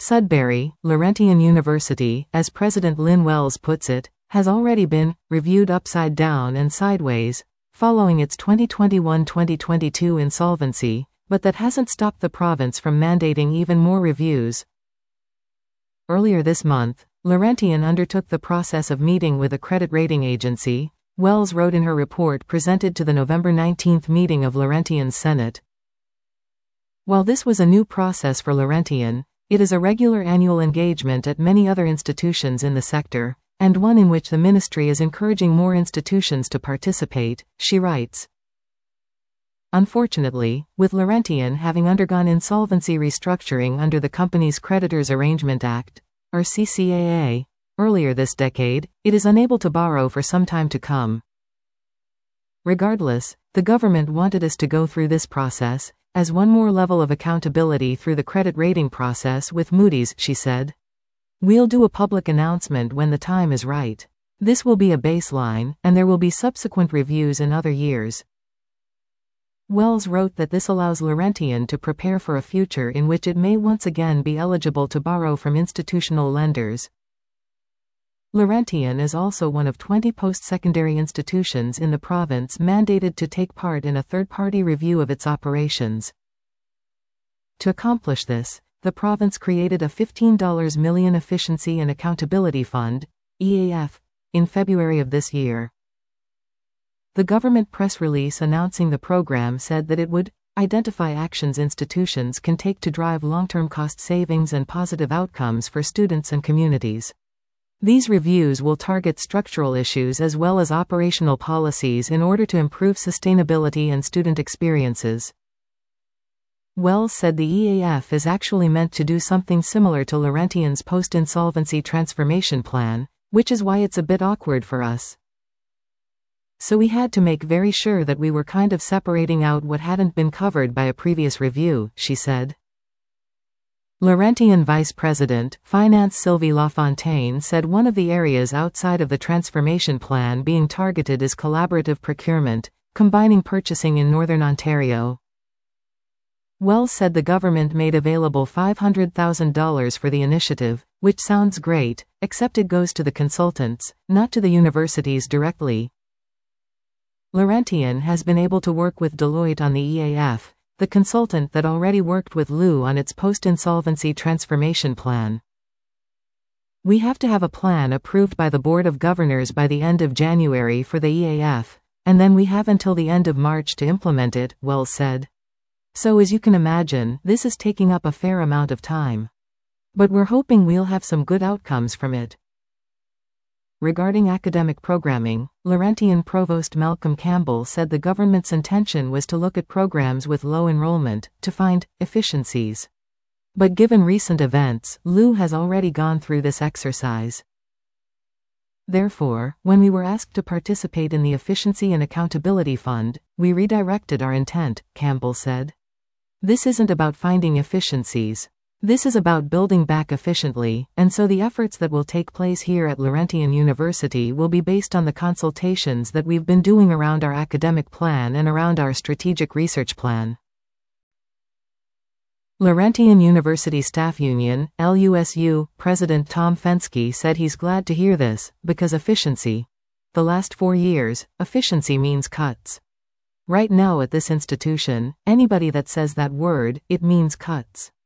Sudbury, Laurentian University, as President Lynn Wells puts it, has already been reviewed upside down and sideways, following its 2021-2022 insolvency, but that hasn't stopped the province from mandating even more reviews. Earlier this month, Laurentian undertook the process of meeting with a credit rating agency, Wells wrote in her report presented to the November 19 meeting of Laurentian's Senate. While this was a new process for Laurentian, it is a regular annual engagement at many other institutions in the sector, and one in which the ministry is encouraging more institutions to participate, she writes. Unfortunately, with Laurentian having undergone insolvency restructuring under the Companies Creditors Arrangement Act, or CCAA, earlier this decade, it is unable to borrow for some time to come. Regardless, the government wanted us to go through this process, as one more level of accountability through the credit rating process with Moody's, she said. We'll do a public announcement when the time is right. This will be a baseline, and there will be subsequent reviews in other years. Wells wrote that this allows Laurentian to prepare for a future in which it may once again be eligible to borrow from institutional lenders. Laurentian is also one of 20 post-secondary institutions in the province mandated to take part in a third-party review of its operations. To accomplish this, the province created a $15 million Efficiency and Accountability Fund, EAF, in February of this year. The government press release announcing the program said that it would identify actions institutions can take to drive long-term cost savings and positive outcomes for students and communities. These reviews will target structural issues as well as operational policies in order to improve sustainability and student experiences. Wells said the EAF is actually meant to do something similar to Laurentian's post-insolvency transformation plan, which is why it's a bit awkward for us. So we had to make very sure that we were kind of separating out what hadn't been covered by a previous review, she said. Laurentian Vice President, Finance Sylvie Lafontaine said one of the areas outside of the transformation plan being targeted is collaborative procurement, combining purchasing in Northern Ontario. Wells said the government made available $500,000 for the initiative, which sounds great, except it goes to the consultants, not to the universities directly. Laurentian has been able to work with Deloitte on the EAF, the consultant that already worked with LU on its post-insolvency transformation plan. We have to have a plan approved by the Board of Governors by the end of January for the EAF, and then we have until the end of March to implement it, Wells said. So as you can imagine, this is taking up a fair amount of time. But we're hoping we'll have some good outcomes from it. Regarding academic programming, Laurentian Provost Malcolm Campbell said the government's intention was to look at programs with low enrollment, to find efficiencies. But given recent events, LU has already gone through this exercise. Therefore, when we were asked to participate in the Efficiency and Accountability Fund, we redirected our intent, Campbell said. This isn't about finding efficiencies. This is about building back efficiently, and so the efforts that will take place here at Laurentian University will be based on the consultations that we've been doing around our academic plan and around our strategic research plan. Laurentian University Staff Union, LUSU, President Tom Fenske said he's glad to hear this, because efficiency. The last 4 years, efficiency means cuts. Right now at this institution, anybody that says that word, it means cuts.